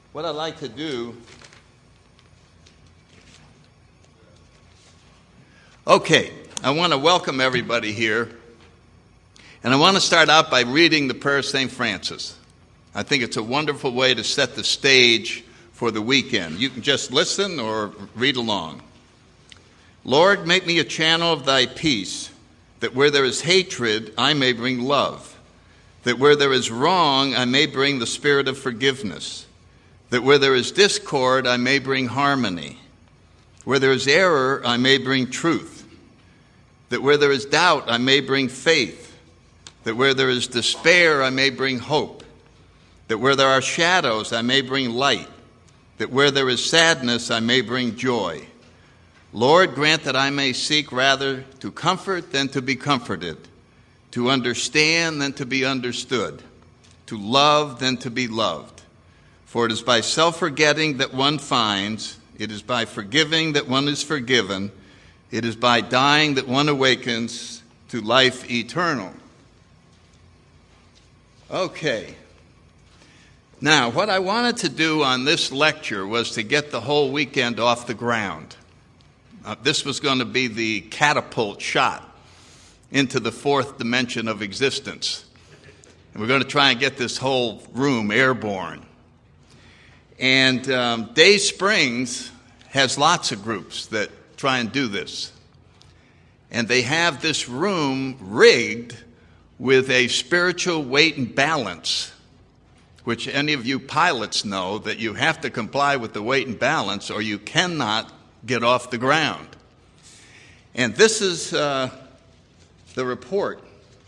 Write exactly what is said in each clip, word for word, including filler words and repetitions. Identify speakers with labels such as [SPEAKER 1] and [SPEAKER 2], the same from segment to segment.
[SPEAKER 1] What I'd like to do... Okay, I want to welcome everybody here. And I want to start out by reading the prayer of Saint Francis. I think it's a wonderful way to set the stage for the weekend. You can just listen or read along. Lord, make me a channel of thy peace, that where there is hatred, I may bring love. That where there is wrong, I may bring the spirit of forgiveness. That where there is discord, I may bring harmony. Where there is error, I may bring truth. That where there is doubt, I may bring faith. That where there is despair, I may bring hope. That where there are shadows, I may bring light. That where there is sadness, I may bring joy. Lord, grant that I may seek rather to comfort than to be comforted, to understand than to be understood, to love than to be loved. For it is by self-forgetting that one finds, it is by forgiving that one is forgiven, it is by dying that one awakens to life eternal. Okay. Now, what I wanted to do on this lecture was to get the whole weekend off the ground. Uh, this was going to be the catapult shot into the fourth dimension of existence. And we're going to try and get this whole room airborne. And um, Day Springs has lots of groups that try and do this. And they have this room rigged with a spiritual weight and balance, which any of you pilots know that you have to comply with the weight and balance or you cannot get off the ground. And this is uh, the report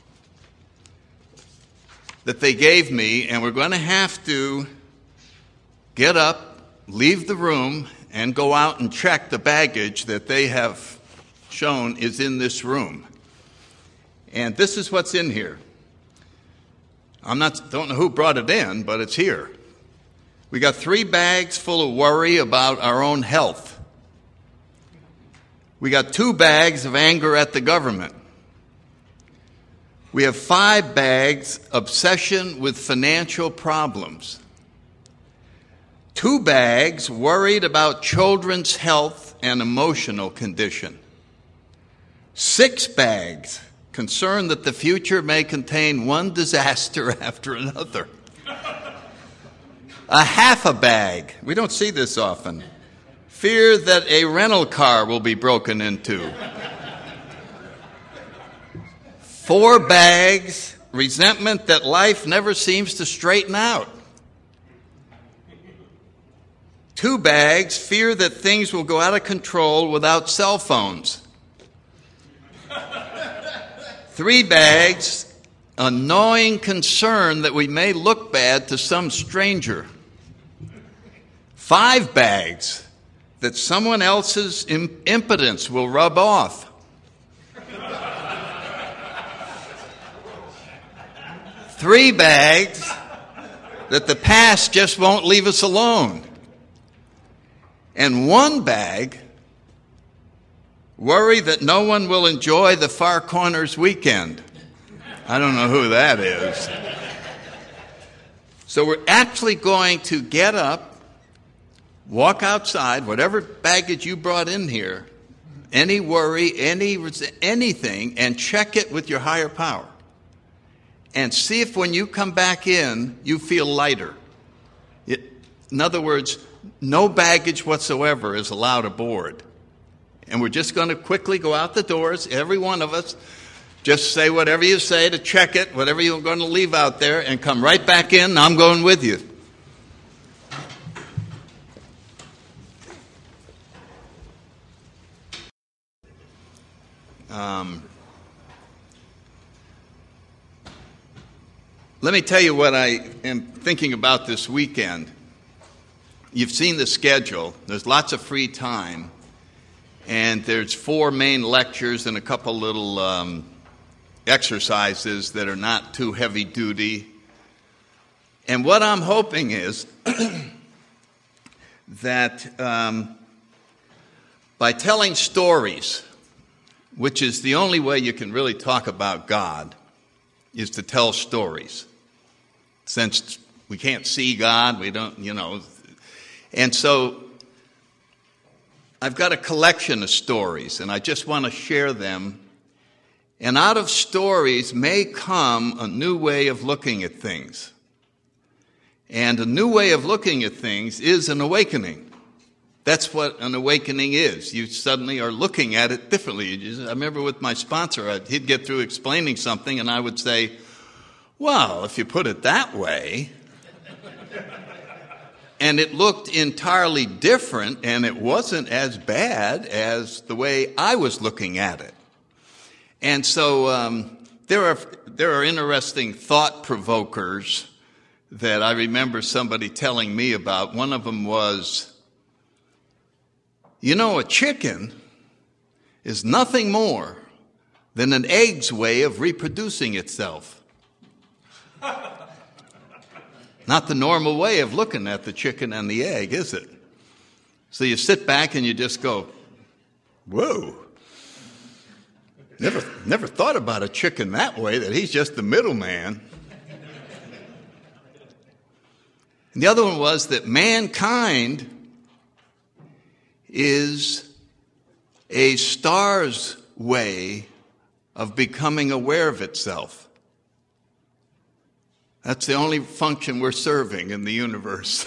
[SPEAKER 1] that they gave me, and we're going to have to get up, leave the room, and go out and check the baggage that they have shown is in this room. And this is what's in here. I'm not, don't know who brought it in, but it's here. We got three bags full of worry about our own health. We got two bags of anger at the government. We have five bags obsession with financial problems. Two bags worried about children's health and emotional condition. Six bags concerned that the future may contain one disaster after another. A half a bag, we don't see this often, fear that a rental car will be broken into. Four bags, resentment that life never seems to straighten out. Two bags, fear that things will go out of control without cell phones. Three bags, a gnawing concern that we may look bad to some stranger. Five bags, that someone else's im- impotence will rub off. Three bags, that the past just won't leave us alone. And one bag, worry that no one will enjoy the Far Corners weekend. I don't know who that is. So we're actually going to get up, walk outside, whatever baggage you brought in here, any worry, any anything, and check it with your higher power. And see if when you come back in, you feel lighter. It, in other words, no baggage whatsoever is allowed aboard. And we're just going to quickly go out the doors, every one of us, just say whatever you say to check it, whatever you're going to leave out there, and come right back in. I'm going with you. Um, let me tell you what I am thinking about this weekend. You've seen the schedule. There's lots of free time. And there's four main lectures and a couple little um, exercises that are not too heavy duty. And what I'm hoping is that um, by telling stories, which is the only way you can really talk about God, is to tell stories. Since we can't see God, we don't, you know, And so I've got a collection of stories, and I just want to share them. And out of stories may come a new way of looking at things. And a new way of looking at things is an awakening. That's what an awakening is. You suddenly are looking at it differently. You just, I remember with my sponsor, he'd get through explaining something, and I would say, well, if you put it that way. And it looked entirely different, and it wasn't as bad as the way I was looking at it. And so um, there are there are interesting thought provokers that I remember somebody telling me about. One of them was, you know, a chicken is nothing more than an egg's way of reproducing itself. Not the normal way of looking at the chicken and the egg, is it? So you sit back and you just go, whoa. Never, never thought about a chicken that way, that he's just the middleman. And the other one was that mankind is a star's way of becoming aware of itself. That's the only function we're serving in the universe.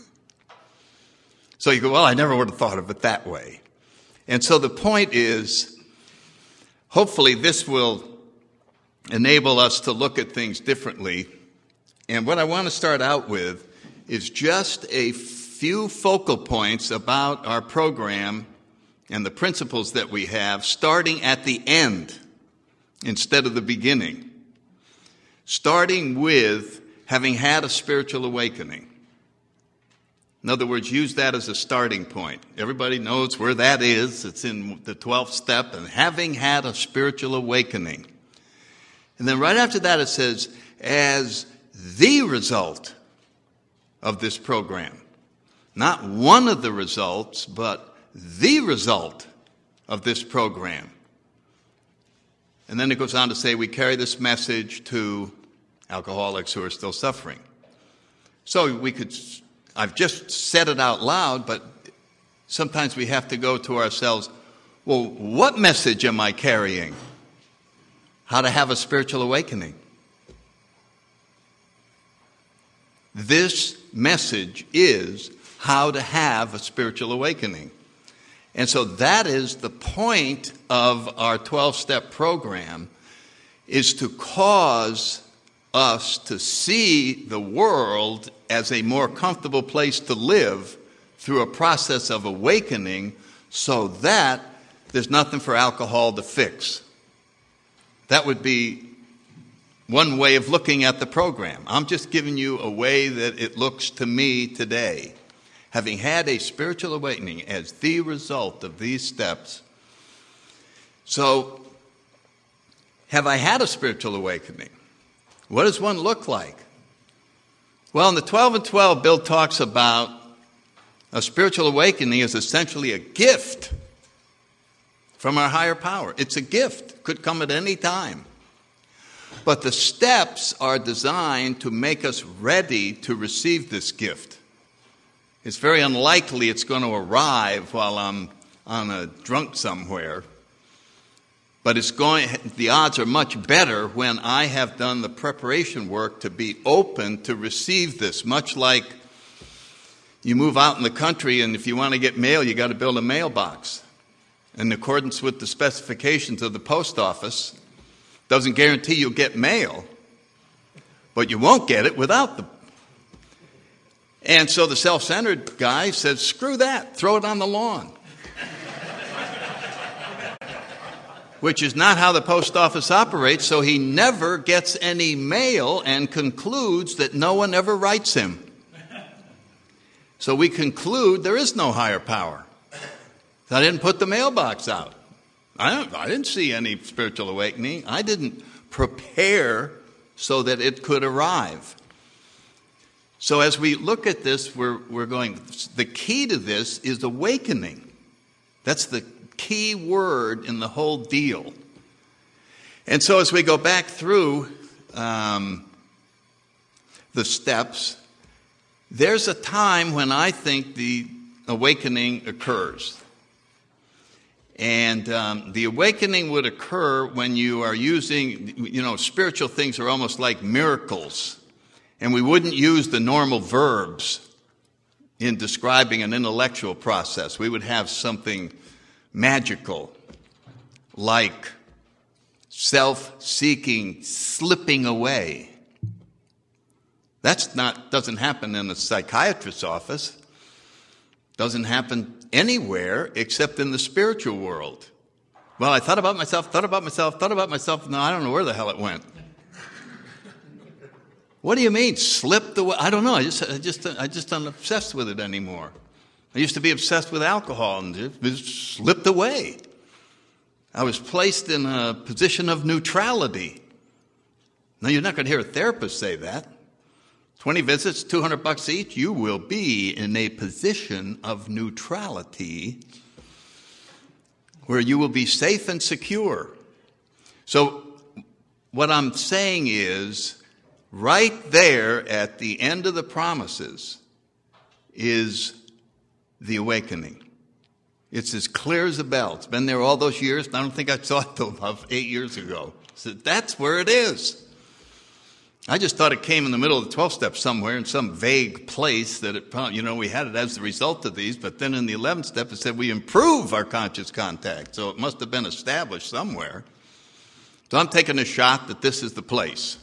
[SPEAKER 1] So you go, well, I never would have thought of it that way. And so the point is, hopefully this will enable us to look at things differently. And what I want to start out with is just a few focal points about our program and the principles that we have, starting at the end instead of the beginning. Starting with having had a spiritual awakening. In other words, use that as a starting point. Everybody knows where that is. It's in the twelfth step, and having had a spiritual awakening. And then right after that it says, as the result of this program. Not one of the results, but the result of this program. And then it goes on to say we carry this message to alcoholics who are still suffering. So we could, I've just said it out loud, but sometimes we have to go to ourselves, well, what message am I carrying? How to have a spiritual awakening. This message is how to have a spiritual awakening. And so that is the point of our twelve-step program, is to cause us to see the world as a more comfortable place to live through a process of awakening, so that there's nothing for alcohol to fix. That would be one way of looking at the program. I'm just giving you a way that it looks to me today. Having had a spiritual awakening as the result of these steps. So, have I had a spiritual awakening? What does one look like? Well, in the twelve and twelve, Bill talks about a spiritual awakening is essentially a gift from our higher power. It's a gift. Could come at any time. But the steps are designed to make us ready to receive this gift. It's very unlikely it's going to arrive while I'm on a drunk somewhere. But it's going, the odds are much better when I have done the preparation work to be open to receive this. Much like you move out in the country, and if you want to get mail, you got to build a mailbox. In accordance with the specifications of the post office, doesn't guarantee you'll get mail, but you won't get it without the. And so the self-centered guy says, screw that, throw it on the lawn. Which is not how the post office operates, so he never gets any mail and concludes that no one ever writes him. So we conclude there is no higher power. I didn't put the mailbox out. I, don't, I didn't see any spiritual awakening. I didn't prepare so that it could arrive. So as we look at this, we're, we're going, the key to this is awakening. That's the key word in the whole deal. And so as we go back through um, the steps, there's a time when I think the awakening occurs. And um, the awakening would occur when you are using, you know, spiritual things are almost like miracles. And we wouldn't use the normal verbs in describing an intellectual process. We would have something magical, like self-seeking, slipping away. That's not, doesn't happen in a psychiatrist's office. Doesn't happen anywhere except in the spiritual world. Well, I thought about myself, thought about myself, thought about myself. No, I don't know where the hell it went. What do you mean, slipped away? I don't know. I just, I just, I just not obsessed with it anymore. I used to be obsessed with alcohol, and it just slipped away. I was placed in a position of neutrality. Now, you're not going to hear a therapist say that. twenty visits, two hundred bucks each, you will be in a position of neutrality where you will be safe and secure. So what I'm saying is, right there at the end of the promises is the awakening. It's as clear as a bell. It's been there all those years, and I don't think I saw it till about eight years ago. So that's where it is. I just thought it came in the middle of the twelve steps somewhere in some vague place that it probably, you know, we had it as the result of these, but then in the eleventh step it said we improve our conscious contact. So it must have been established somewhere. So I'm taking a shot that this is the place.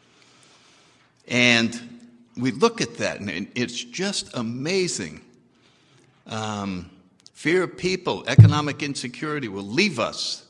[SPEAKER 1] And we look at that, and it's just amazing. Um, fear of people, economic insecurity will leave us.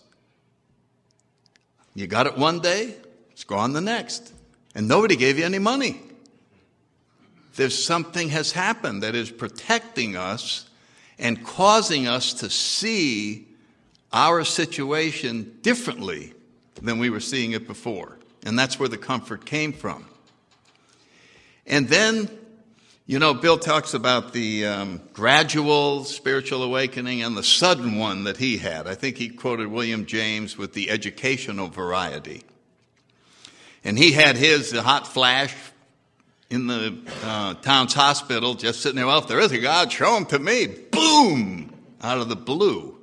[SPEAKER 1] You got it one day, it's gone the next. And nobody gave you any money. There's something has happened that is protecting us and causing us to see our situation differently than we were seeing it before. And that's where the comfort came from. And then, you know, Bill talks about the um, gradual spiritual awakening and the sudden one that he had. I think he quoted William James with the educational variety. And he had his the hot flash in the uh, town's hospital, just sitting there. Well, if there is a God, show him to me. Boom! Out of the blue.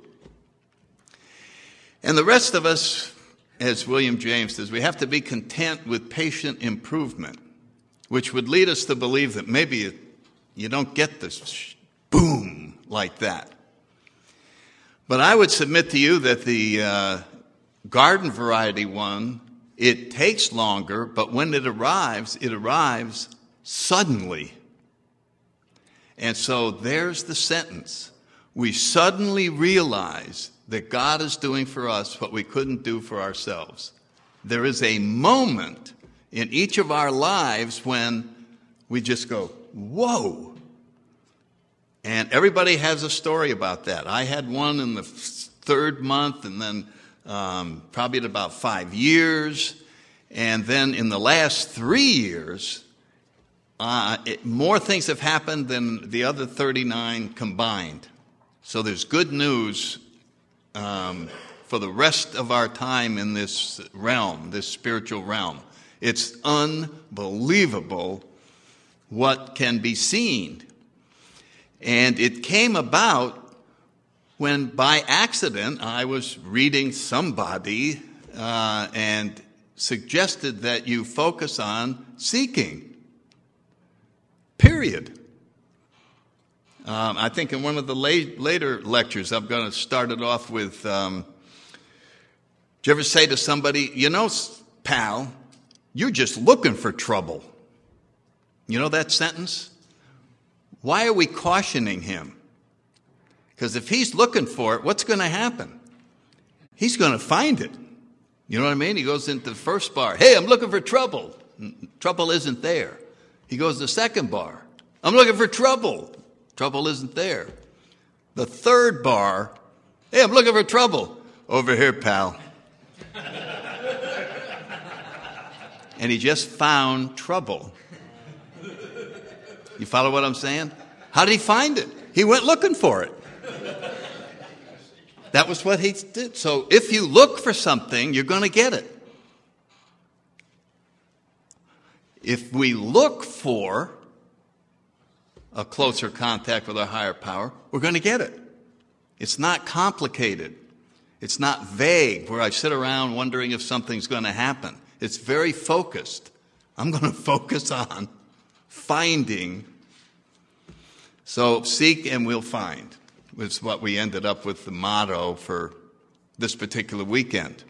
[SPEAKER 1] And the rest of us, as William James says, we have to be content with patient improvement, which would lead us to believe that maybe it, you don't get this boom like that. But I would submit to you that the uh, garden variety one, it takes longer, but when it arrives, it arrives suddenly. And so there's the sentence. We suddenly realize that God is doing for us what we couldn't do for ourselves. There is a moment in each of our lives when we just go, whoa. And everybody has a story about that. I had one in the third month, and then um, probably at about five years. And then in the last three years, uh, it, more things have happened than the other thirty-nine combined. So there's good news um, for the rest of our time in this realm, this spiritual realm. It's unbelievable what can be seen. And it came about when by accident I was reading somebody uh, and suggested that you focus on seeking. Period. Um, I think in one of the late, later lectures I'm going to start it off with, um, do you ever say to somebody, you know, pal, you're just looking for trouble? You know that sentence? Why are we cautioning him? Because if he's looking for it, what's going to happen? He's going to find it. You know what I mean? He goes into the first bar. Hey, I'm looking for trouble. Trouble isn't there. He goes to the second bar. I'm looking for trouble. Trouble isn't there. The third bar. Hey, I'm looking for trouble. Over here, pal. And he just found trouble. You follow what I'm saying? How did he find it? He went looking for it. That was what he did. So if you look for something, you're going to get it. If we look for a closer contact with our higher power, we're going to get it. It's not complicated. It's not vague where I sit around wondering if something's going to happen. It's very focused. I'm going to focus on finding. So seek and we'll find was what we ended up with the motto for this particular weekend.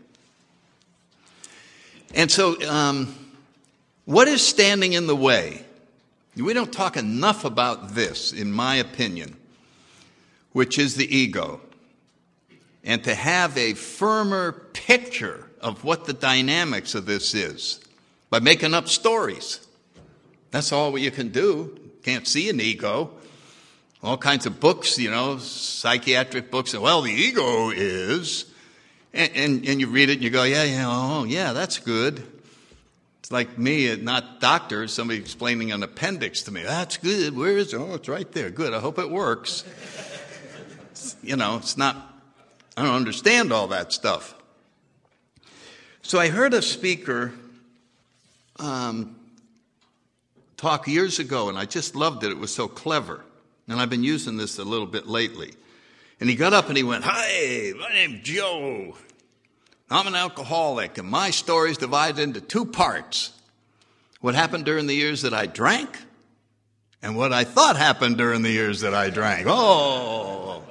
[SPEAKER 1] And so um, what is standing in the way? We don't talk enough about this, in my opinion, which is the ego. And to have a firmer picture of what the dynamics of this is by making up stories. That's all you can do. Can't see an ego. All kinds of books, you know, psychiatric books. Well, the ego is, and, and, and you read it and you go, yeah, yeah, oh, yeah, that's good. It's like me, not doctors, somebody explaining an appendix to me. That's good. Where is it? Oh, it's right there. Good. I hope it works. You know, it's not, I don't understand all that stuff. So I heard a speaker um, talk years ago, and I just loved it. It was so clever. And I've been using this a little bit lately. And he got up and he went, "Hi, my name's Joe. I'm an alcoholic, and my story's divided into two parts. What happened during the years that I drank, and what I thought happened during the years that I drank." Oh.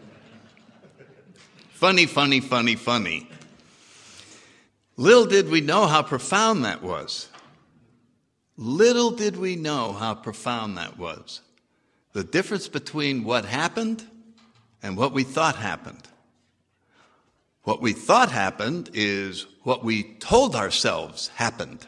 [SPEAKER 1] Funny, funny, funny, funny. Little did we know how profound that was. Little did we know how profound that was. The difference between what happened and what we thought happened. What we thought happened is what we told ourselves happened.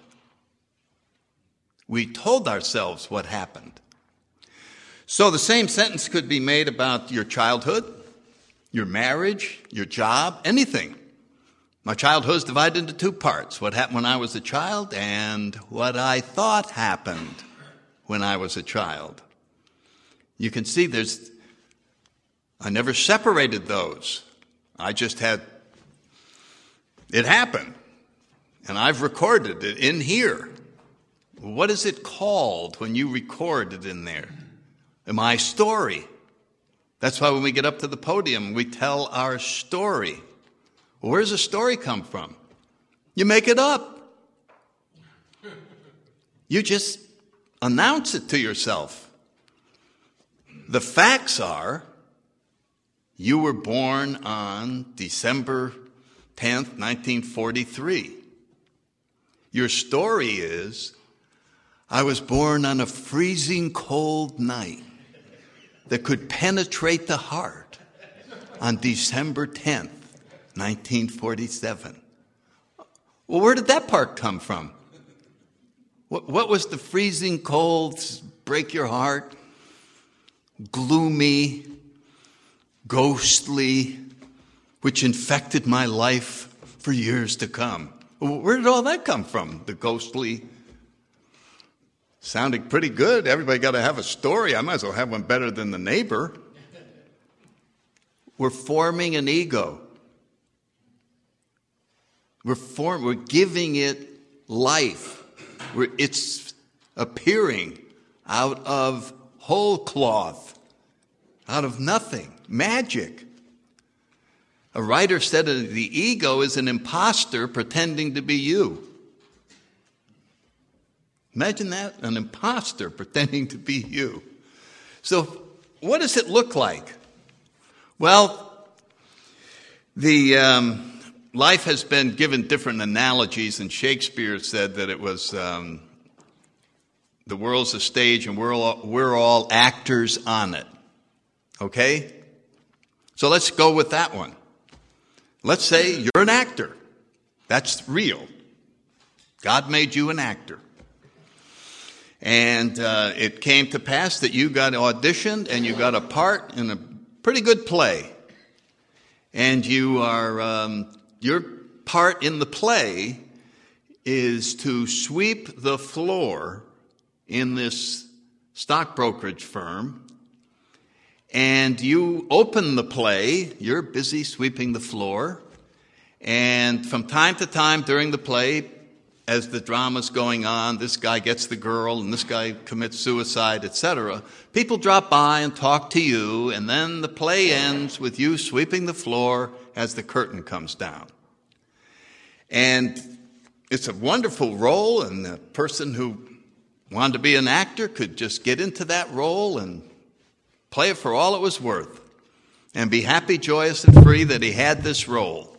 [SPEAKER 1] We told ourselves what happened. So the same sentence could be made about your childhood, your marriage, your job, anything. My childhood is divided into two parts. What happened when I was a child and what I thought happened when I was a child. You can see there's, I never separated those. I just had, it happened. And I've recorded it in here. What is it called when you record it in there? My story. That's why when we get up to the podium, we tell our story. Well, where does a story come from? You make it up. You just announce it to yourself. The facts are, you were born on December tenth, nineteen forty-three. Your story is, I was born on a freezing cold night that could penetrate the heart on December tenth, nineteen forty-seven. Well, where did that part come from? What, what was the freezing cold, break your heart, gloomy, ghostly, which infected my life for years to come? Where did all that come from? The ghostly, sounding pretty good. Everybody got to have a story. I might as well have one better than the neighbor. We're forming an ego. We're form, we're giving it life. We're, it's appearing out of whole cloth, out of nothing, magic. A writer said that the ego is an imposter pretending to be you. Imagine that, an imposter pretending to be you. So what does it look like? Well, the um, life has been given different analogies, and Shakespeare said that it was um, the world's a stage and we're all, we're all actors on it. Okay? So let's go with that one. Let's say you're an actor. That's real. God made you an actor. And uh, it came to pass that you got auditioned and you got a part in a pretty good play. And you are, um, your part in the play is to sweep the floor in this stock brokerage firm. And you open the play, you're busy sweeping the floor. And from time to time during the play, as the drama's going on, this guy gets the girl and this guy commits suicide, et cetera, people drop by and talk to you, and then the play ends with you sweeping the floor as the curtain comes down. And it's a wonderful role, and the person who wanted to be an actor could just get into that role and play it for all it was worth and be happy, joyous, and free that he had this role.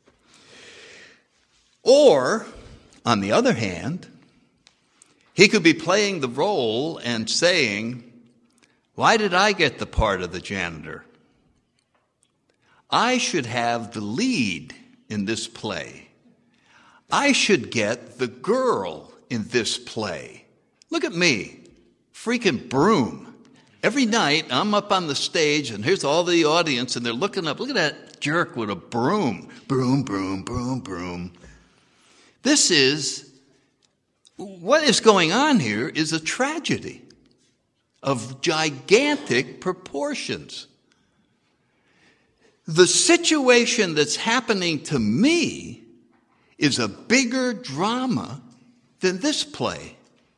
[SPEAKER 1] Or, on the other hand, he could be playing the role and saying, why did I get the part of the janitor? I should have the lead in this play. I should get the girl in this play. Look at me, freaking broom. Every night I'm up on the stage and here's all the audience and they're looking up. Look at that jerk with a broom. Broom, broom, broom, broom. This is, what is going on here is a tragedy of gigantic proportions. The situation that's happening to me is a bigger drama than this play.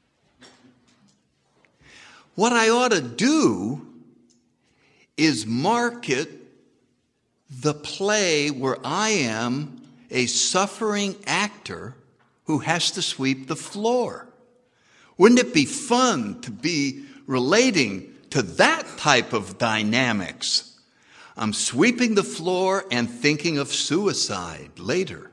[SPEAKER 1] What I ought to do is market the play where I am a suffering actor who has to sweep the floor. Wouldn't it be fun to be relating to that type of dynamics? I'm sweeping the floor and thinking of suicide later.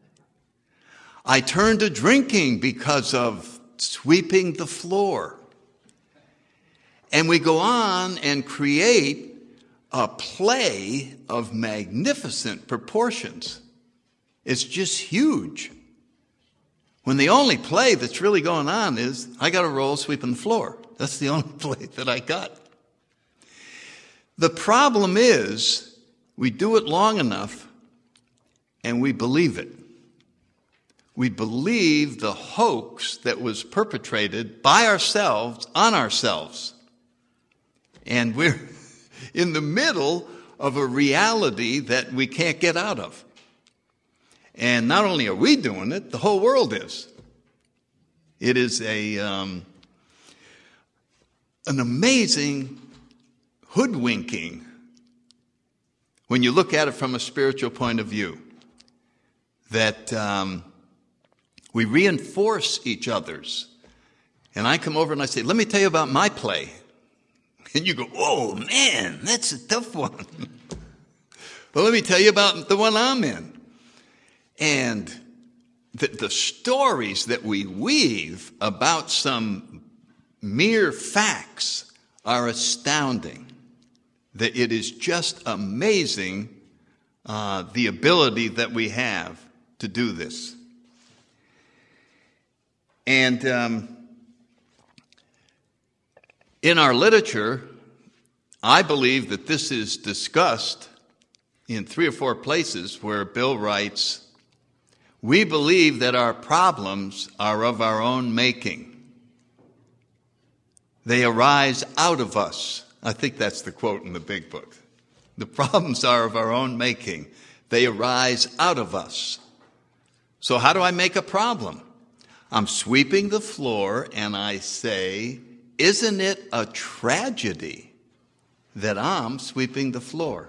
[SPEAKER 1] I turn to drinking because of sweeping the floor. And we go on and create a play of magnificent proportions. It's just huge. When the only play that's really going on is, I got a role sweeping the floor. That's the only play that I got. The problem is, we do it long enough and we believe it. We believe the hoax that was perpetrated by ourselves on ourselves. And we're in the middle of a reality that we can't get out of. And not only are we doing it, the whole world is. It is a um, an amazing hoodwinking when you look at it from a spiritual point of view. That um, we reinforce each other's. And I come over and I say, let me tell you about my play. And you go, oh man, that's a tough one. Well, let me tell you about the one I'm in. And the, the stories that we weave about some mere facts are astounding. That it is just amazing uh, the ability that we have to do this. And um, in our literature, I believe that this is discussed in three or four places where Bill writes, we believe that our problems are of our own making. They arise out of us. I think that's the quote in the big book. The problems are of our own making. They arise out of us. So how do I make a problem? I'm sweeping the floor and I say, isn't it a tragedy that I'm sweeping the floor?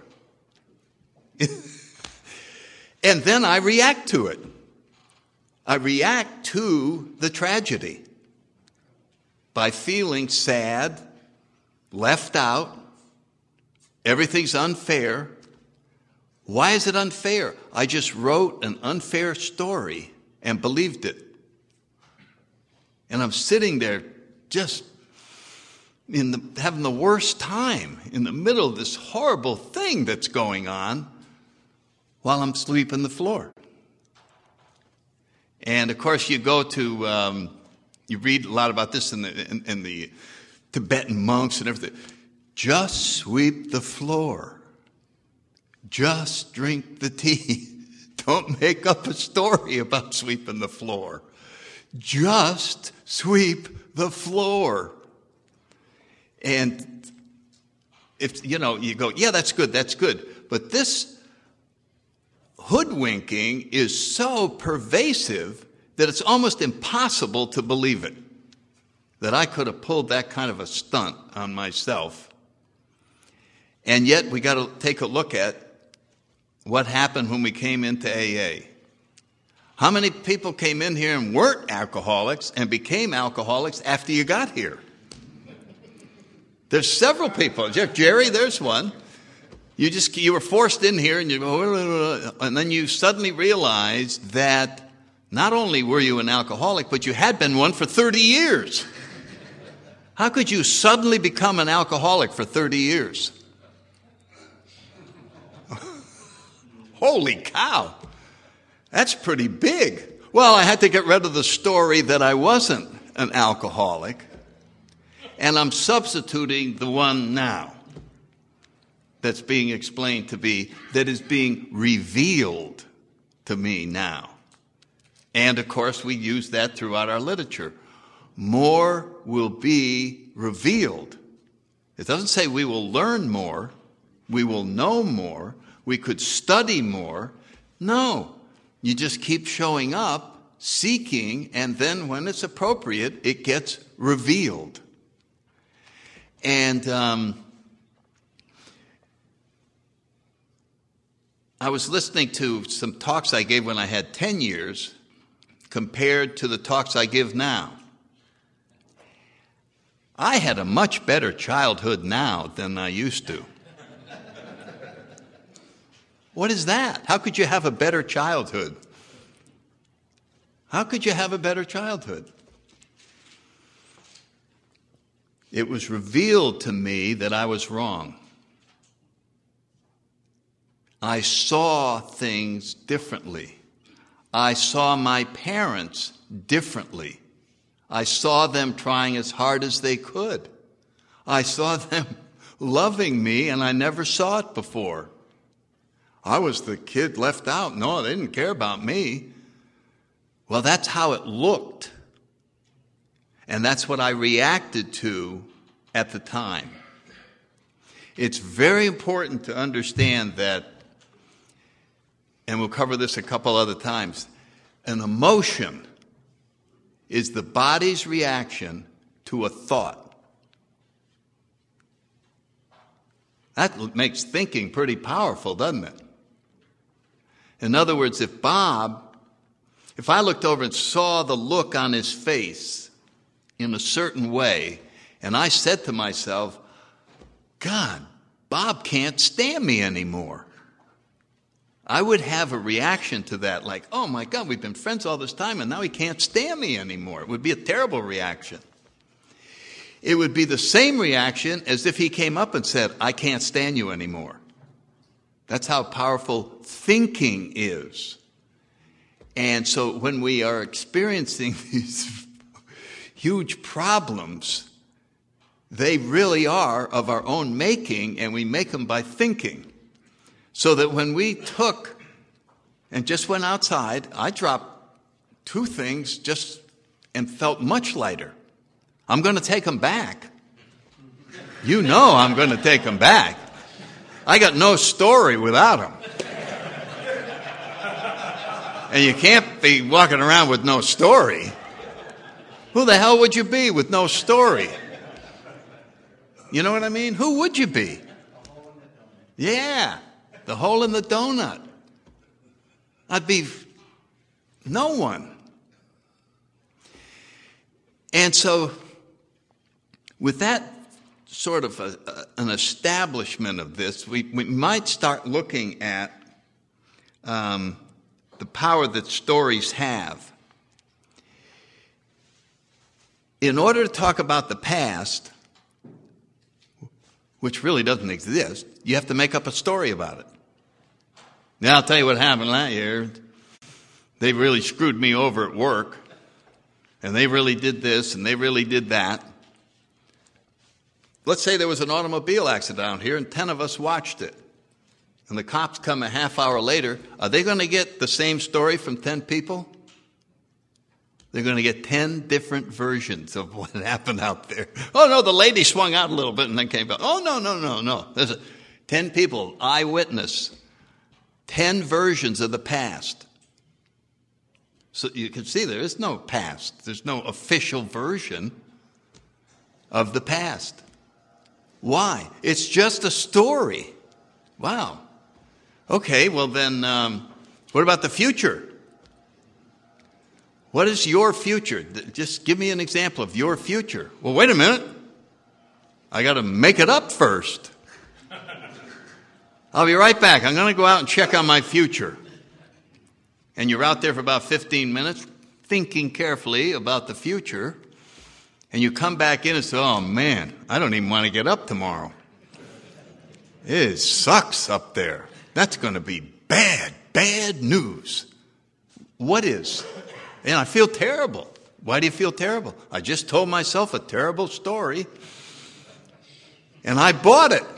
[SPEAKER 1] And then I react to it. I react to the tragedy by feeling sad, left out, everything's unfair. Why is it unfair? I just wrote an unfair story and believed it. And I'm sitting there just in the, having the worst time in the middle of this horrible thing that's going on while I'm sweeping the floor. And of course, you go to, um, you read a lot about this in the, in, in the Tibetan monks and everything. Just sweep the floor. Just drink the tea. Don't make up a story about sweeping the floor. Just sweep the floor. And if, you know, you go, yeah, that's good, that's good. But this hoodwinking is so pervasive that it's almost impossible to believe it, that I could have pulled that kind of a stunt on myself. And yet we got to take a look at what happened when we came into A A. How many people came in here and weren't alcoholics and became alcoholics after you got here? There's several people. Jerry, there's one. You just you were forced in here, and you and then you suddenly realized that not only were you an alcoholic, but you had been one for thirty years. How could you suddenly become an alcoholic for thirty years? Holy cow. That's pretty big. Well, I had to get rid of the story that I wasn't an alcoholic, and I'm substituting the one now that's being explained to be, that is being revealed to me now. And, of course, we use that throughout our literature. More will be revealed. It doesn't say we will learn more, we will know more, we could study more. No. You just keep showing up, seeking, and then when it's appropriate, it gets revealed. And um, I was listening to some talks I gave when I had ten years compared to the talks I give now. I had a much better childhood now than I used to. What is that? How could you have a better childhood? How could you have a better childhood? It was revealed to me that I was wrong. I saw things differently. I saw my parents differently. I saw them trying as hard as they could. I saw them loving me, and I never saw it before. I was the kid left out. No, they didn't care about me. Well, that's how it looked. And that's what I reacted to at the time. It's very important to understand that, and we'll cover this a couple other times, an emotion is the body's reaction to a thought. That makes thinking pretty powerful, doesn't it? In other words, if Bob, if I looked over and saw the look on his face in a certain way, and I said to myself, God, Bob can't stand me anymore, I would have a reaction to that like, oh my God, we've been friends all this time and now he can't stand me anymore. It would be a terrible reaction. It would be the same reaction as if he came up and said, I can't stand you anymore. That's how powerful thinking is. And so when we are experiencing these huge problems, they really are of our own making, and we make them by thinking. So that when we took and just went outside, I dropped two things just and felt much lighter. I'm going to take them back. You know I'm going to take them back. I got no story without them. And you can't be walking around with no story. Who the hell would you be with no story? You know what I mean? Who would you be? Yeah, the hole in the donut. I'd be no one. And so, with that sort of a, a, an establishment of this, we, we might start looking at um, the power that stories have. In order to talk about the past, which really doesn't exist, you have to make up a story about it. Now, I'll tell you what happened last year. They really screwed me over at work, and they really did this, and they really did that. Let's say there was an automobile accident out here, and ten of us watched it. And the cops come a half hour later. Are they going to get the same story from ten people? They're going to get ten different versions of what happened out there. Oh, no, the lady swung out a little bit and then came back. Oh, no, no, no, no. There's a, ten people, eyewitness, ten versions of the past. So you can see there is no past. There's no official version of the past. Why? It's just a story. Wow. Okay, well then, um, what about the future? What is your future? Just give me an example of your future. Well, wait a minute. I got to make it up first. I'll be right back. I'm going to go out and check on my future. And you're out there for about fifteen minutes thinking carefully about the future. And you come back in and say, oh man, I don't even want to get up tomorrow. It sucks up there. That's going to be bad, bad news. What is? And I feel terrible. Why do you feel terrible? I just told myself a terrible story. And I bought it.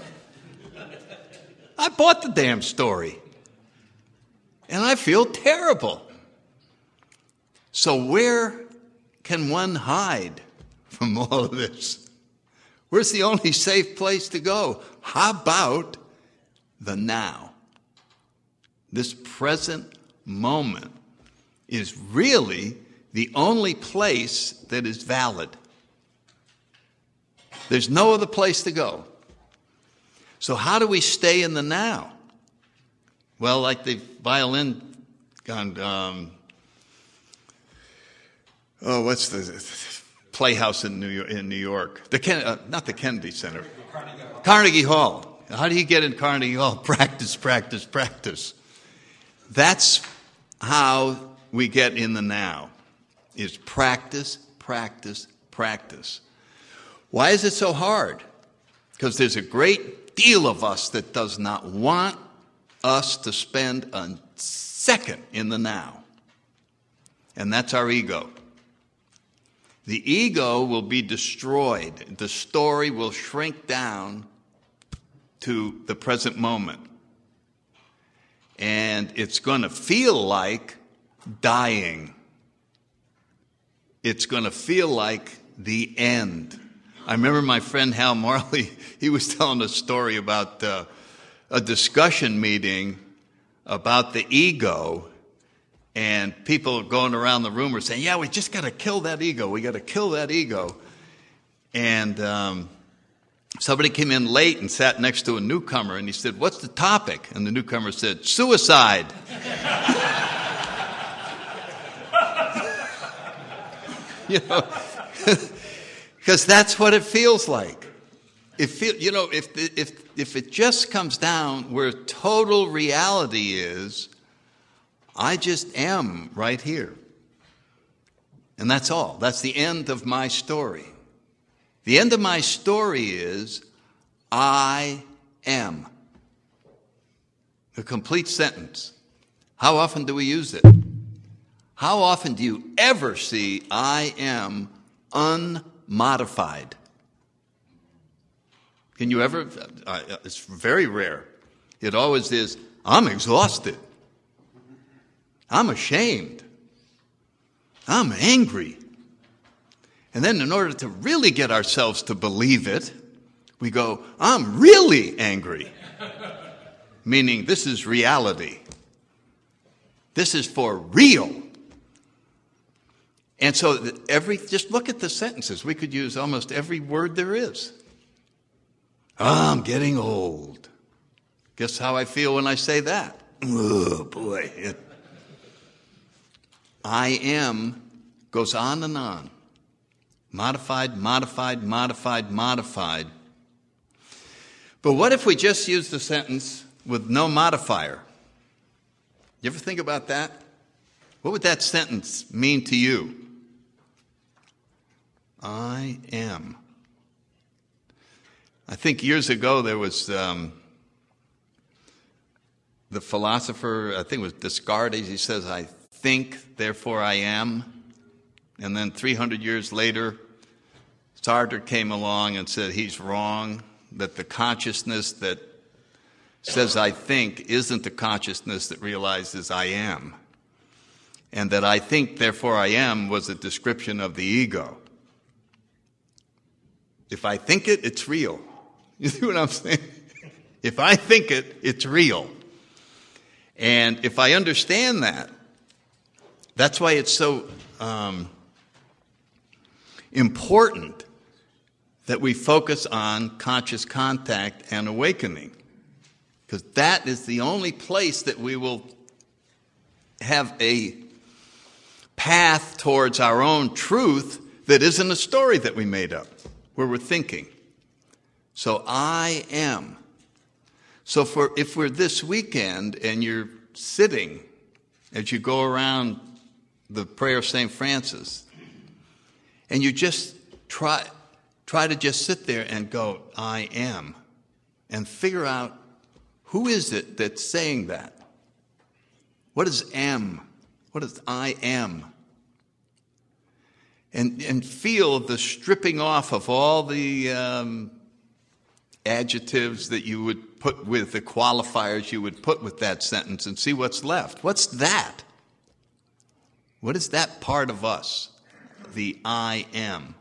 [SPEAKER 1] I bought the damn story. And I feel terrible. So where can one hide from all of this? Where's the only safe place to go? How about the now? This present moment is really the only place that is valid. There's no other place to go. So how do we stay in the now? Well, like the violin, um, oh, what's the playhouse in New York? In New York, the Ken, uh, not the Kennedy Center, Carnegie Hall. Carnegie Hall. How do you get in Carnegie Hall? Practice, practice, practice. That's how we get in the now. Is practice, practice, practice. Why is it so hard? Because there's a great deal of us that does not want us to spend a second in the now. And that's our ego. The ego will be destroyed. The story will shrink down to the present moment. And it's going to feel like dying. It's going to feel like the end. I remember my friend Hal Marley, he was telling a story about uh, a discussion meeting about the ego, and people going around the room were saying, yeah, we just got to kill that ego. We got to kill that ego. And um, somebody came in late and sat next to a newcomer, and he said, what's the topic? And the newcomer said, suicide. You know, because that's what it feels like. It feel, you know, if if if it just comes down where total reality is, I just am right here. And that's all. That's the end of my story. The end of my story is, I am. A complete sentence. How often do we use it? How often do you ever see I am unmodified? Can you ever? Uh, it's very rare. It always is, I'm exhausted. I'm ashamed. I'm angry. And then in order to really get ourselves to believe it, we go, I'm really angry. Meaning this is reality. This is for real. And so every, just look at the sentences. We could use almost every word there is. Oh, I'm getting old. Guess how I feel when I say that? Oh, boy. It, I am goes on and on. Modified, modified, modified, modified. But what if we just use the sentence with no modifier? You ever think about that? What would that sentence mean to you? I am. I think years ago there was um, the philosopher, I think it was Descartes, he says, I think, therefore I am. And then three hundred years later, Sartre came along and said he's wrong, that the consciousness that says I think isn't the consciousness that realizes I am. And that I think, therefore I am was a description of the ego. If I think it, it's real. You see what I'm saying? If I think it, it's real. And if I understand that, That's why it's so um, important that we focus on conscious contact and awakening, because that is the only place that we will have a path towards our own truth that isn't a story that we made up, where we're thinking. So I am. So for if we're this weekend and you're sitting as you go around the prayer of Saint Francis, and you just try try to just sit there and go, I am, and figure out who is it that's saying that? What is am? What is I am? And, and feel the stripping off of all the um, adjectives that you would put with, the qualifiers you would put with that sentence, and see what's left. What's that? What is that part of us? The I am.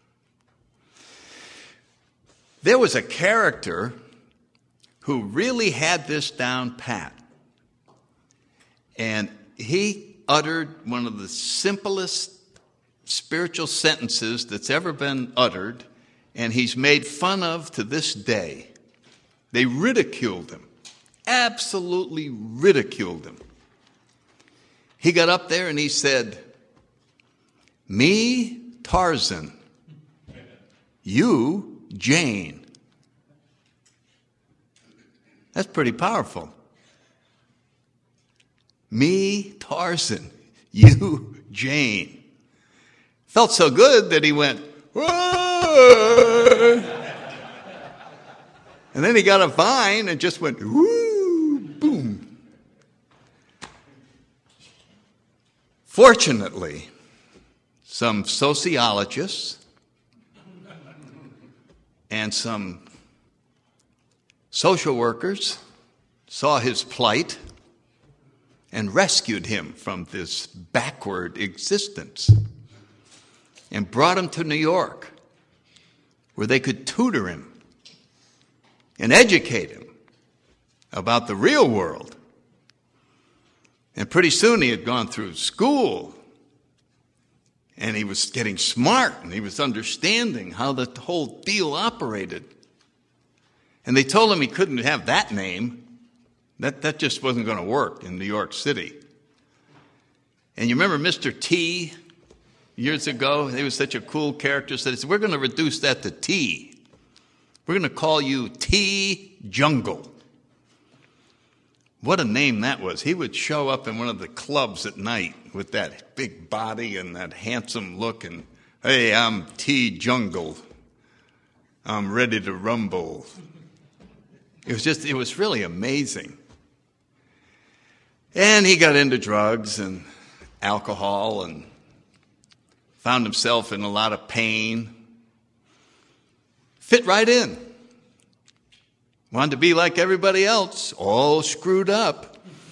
[SPEAKER 1] There was a character who really had this down pat. And he uttered one of the simplest spiritual sentences that's ever been uttered, and he's made fun of to this day. They ridiculed him, absolutely ridiculed him. He got up there and he said, me, Tarzan, you, Jane. That's pretty powerful. Me, Tarzan, you, Jane. Felt so good that he went, whoa! And then he got a vine and just went, whoo, boom. Fortunately, some sociologists and some social workers saw his plight and rescued him from this backward existence and brought him to New York, where they could tutor him and educate him about the real world. And pretty soon he had gone through school, and he was getting smart, and he was understanding how the whole deal operated. And they told him he couldn't have that name. That, that just wasn't going to work in New York City. And you remember Mister T years ago? He was such a cool character. So they said, we're going to reduce that to T. We're going to call you T Jungle. What a name that was. He would show up in one of the clubs at night with that big body and that handsome look, and, hey, I'm T Jungle. I'm ready to rumble. It was just, it was really amazing. And he got into drugs and alcohol and found himself in a lot of pain. Fit right in. Wanted to be like everybody else, all screwed up.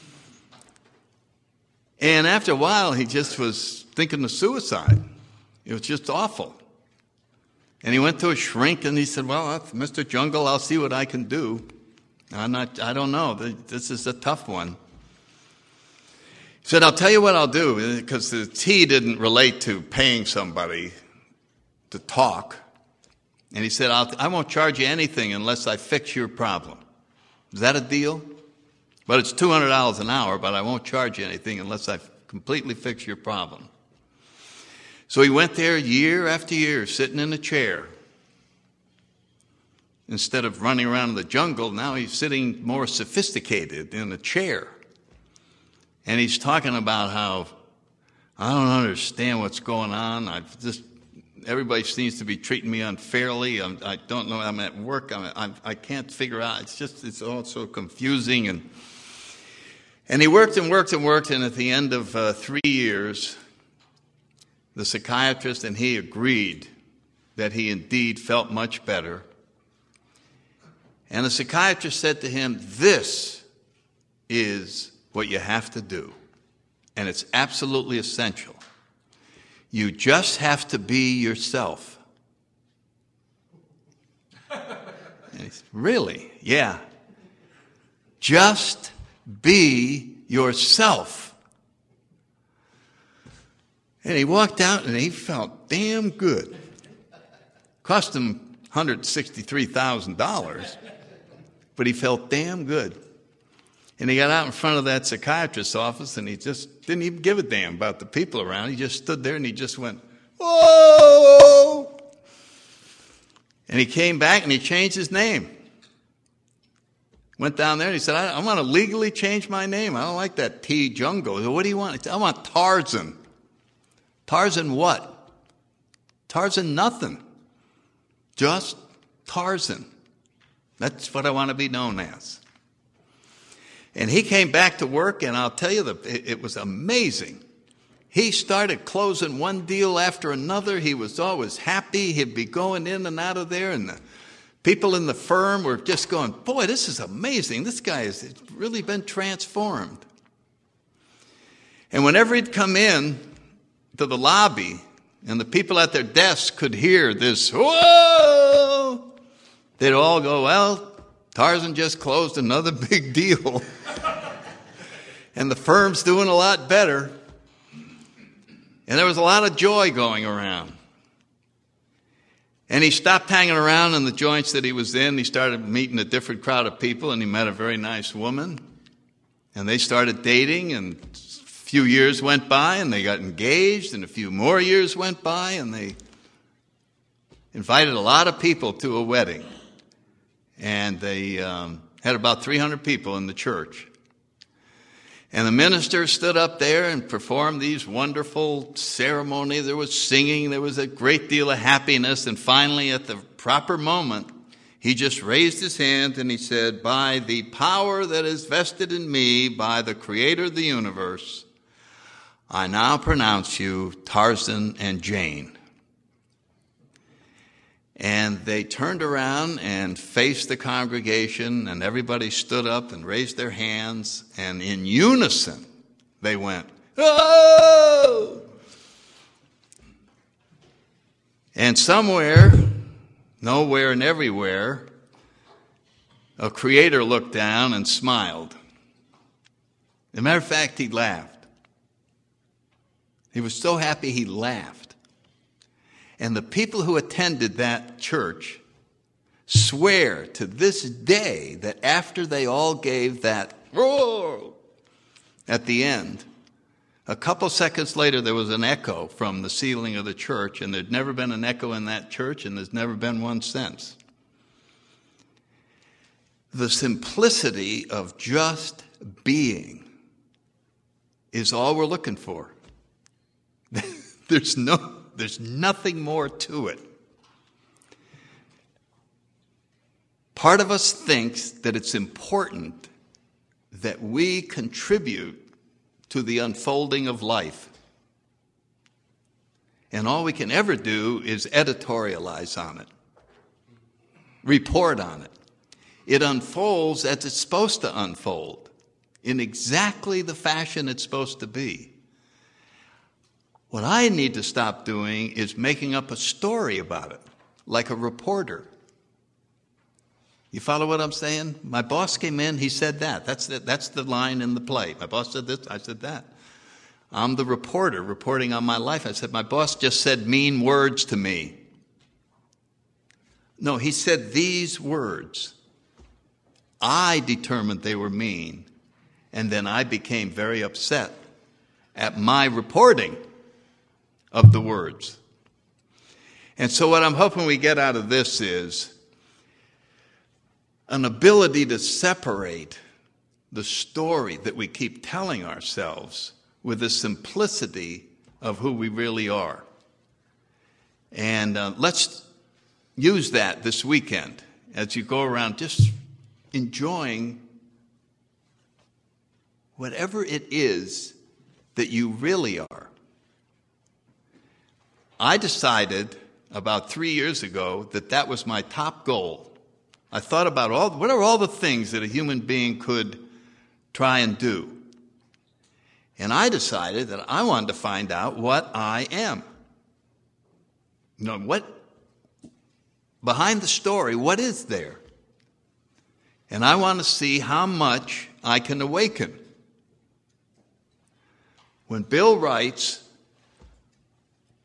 [SPEAKER 1] And after a while, he just was thinking of suicide. It was just awful. And he went to a shrink and he said, well, Mister Jungle, I'll see what I can do. I'm not, I don't know. This is a tough one. He said, I'll tell you what I'll do, because the T didn't relate to paying somebody to talk. And he said, I'll, I won't charge you anything unless I fix your problem. Is that a deal? But it's two hundred dollars an hour, but I won't charge you anything unless I completely fix your problem. So he went there year after year, sitting in a chair. Instead of running around in the jungle, now he's sitting more sophisticated in a chair. And he's talking about how, I don't understand what's going on. I've just, everybody seems to be treating me unfairly. I'm, I don't know. I'm at work. I'm, I'm, I can't figure out. It's just, it's all so confusing. And and he worked and worked and worked. And at the end of uh, three years, the psychiatrist and he agreed that he indeed felt much better. And the psychiatrist said to him, this is what you have to do. And it's absolutely essential. You just have to be yourself. And he said, really? Yeah. Just be yourself. And he walked out and he felt damn good. Cost him one hundred sixty-three thousand dollars, but he felt damn good. And he got out in front of that psychiatrist's office and he just didn't even give a damn about the people around. He just stood there and he just went, whoa! And he came back and he changed his name. Went down there and he said, I, I want to legally change my name. I don't like that T. Jungle. Said, what do you want? He said, I want Tarzan. Tarzan what? Tarzan nothing. Just Tarzan. That's what I want to be known as. And he came back to work, and I'll tell you, the, it, it was amazing. He started closing one deal after another. He was always happy. He'd be going in and out of there, and the people in the firm were just going, boy, this is amazing. This guy has really been transformed. And whenever he'd come in to the lobby, and the people at their desks could hear this, whoa, they'd all go, well, Tarzan just closed another big deal. And the firm's doing a lot better. And there was a lot of joy going around. And he stopped hanging around in the joints that he was in. He started meeting a different crowd of people, and he met a very nice woman. And they started dating, and a few years went by, and they got engaged, and a few more years went by, and they invited a lot of people to a wedding. And they um, had about three hundred people in the church. And the minister stood up there and performed these wonderful ceremonies. There was singing. There was a great deal of happiness. And finally, at the proper moment, he just raised his hand and he said, by the power that is vested in me by the creator of the universe, I now pronounce you Tarzan and Jane. And they turned around and faced the congregation, and everybody stood up and raised their hands, and in unison they went, oh! And somewhere, nowhere and everywhere, a creator looked down and smiled. As a matter of fact, he laughed. He was so happy he laughed. And the people who attended that church swear to this day that after they all gave that roar at the end, a couple seconds later there was an echo from the ceiling of the church, and there'd never been an echo in that church, and there's never been one since. The simplicity of just being is all we're looking for. There's no There's nothing more to it. Part of us thinks that it's important that we contribute to the unfolding of life. And all we can ever do is editorialize on it, report on it. It unfolds as it's supposed to unfold, in exactly the fashion it's supposed to be. What I need to stop doing is making up a story about it, like a reporter. You follow what I'm saying? My boss came in, he said that. That's the, that's the line in the play. My boss said this, I said that. I'm the reporter reporting on my life. I said, my boss just said mean words to me. No, he said these words. I determined they were mean, and then I became very upset at my reporting of the words. And so what I'm hoping we get out of this is an ability to separate the story that we keep telling ourselves with the simplicity of who we really are. And uh, let's use that this weekend as you go around just enjoying whatever it is that you really are. I decided about three years ago that that was my top goal. I thought about all, what are all the things that a human being could try and do? And I decided that I wanted to find out what I am. You know, what, behind the story, what is there? And I want to see how much I can awaken. When Bill writes,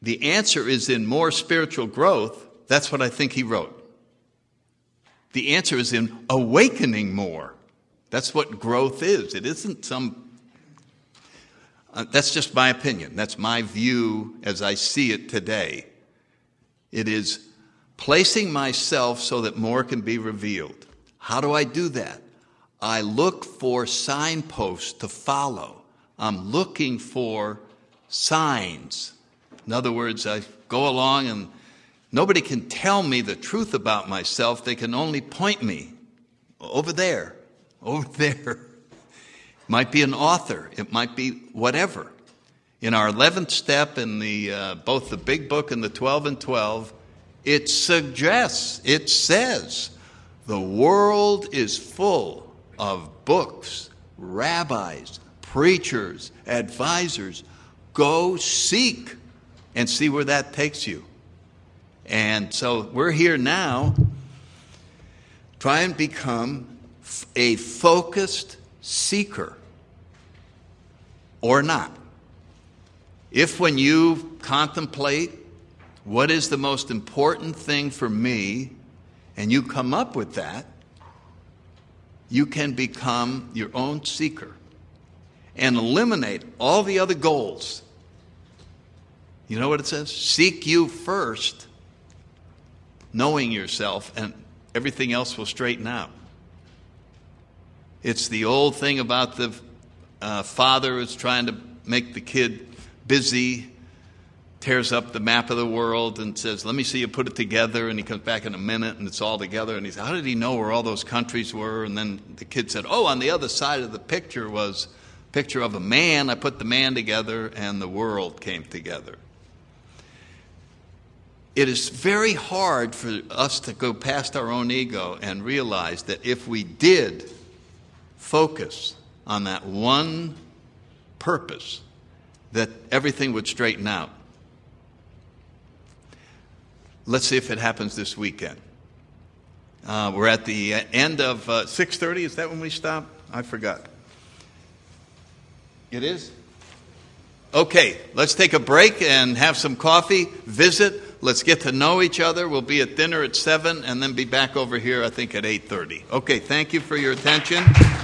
[SPEAKER 1] the answer is in more spiritual growth, that's what I think he wrote. The answer is in awakening more. That's what growth is. It isn't some... Uh, that's just my opinion. That's my view as I see it today. It is placing myself so that more can be revealed. How do I do that? I look for signposts to follow. I'm looking for signs. In other words, I go along and nobody can tell me the truth about myself. They can only point me over there, over there. It might be an author. It might be whatever. In our eleventh step in the uh, both the big book and the twelve and twelve, it suggests, it says, the world is full of books, rabbis, preachers, advisors. Go seek and see where that takes you. And so we're here now. Try and become a focused seeker or not. If when you contemplate what is the most important thing for me, and you come up with that, you can become your own seeker and eliminate all the other goals. You know what it says? Seek you first, knowing yourself, and everything else will straighten out. It's the old thing about the uh, father who's trying to make the kid busy, tears up the map of the world and says, let me see you put it together. And he comes back in a minute and it's all together. And he says, how did he know where all those countries were? And then the kid said, oh, on the other side of the picture was a picture of a man. I put the man together and the world came together. It is very hard for us to go past our own ego and realize that if we did focus on that one purpose, that everything would straighten out. Let's see if it happens this weekend. Uh, we're at the end of uh, six thirty. Is that when we stop? I forgot. It is? Okay, let's take a break and have some coffee, visit. Let's get to know each other. We'll be at dinner at seven and then be back over here, I think, at eight thirty. Okay, thank you for your attention.